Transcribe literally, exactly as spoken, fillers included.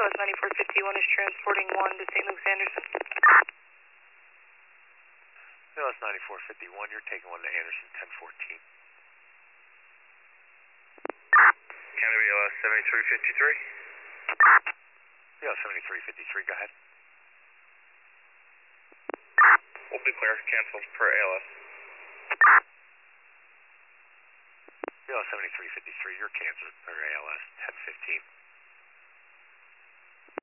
ALS ninety-four fifty-one is transporting one to Saint Luke's Anderson. A L S ninety-four fifty-one, you're taking one to Anderson ten fourteen. Canada A L S seventy-three fifty-three. A L S seventy-three fifty-three, go ahead. We'll be clear, canceled per A L S. A L S seventy-three fifty-three, you're canceled per A L S ten fifteen.